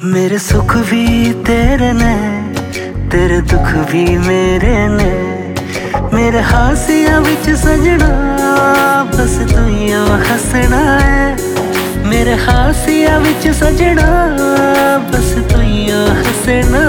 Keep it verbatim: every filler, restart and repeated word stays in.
मेरे सुख भी तेरे ने, तेरे दुख भी मेरे ने। मेरे हासिया विच सजना बस तू ही हसना है। मेरे हासिया विच सजना बस तू ही हसना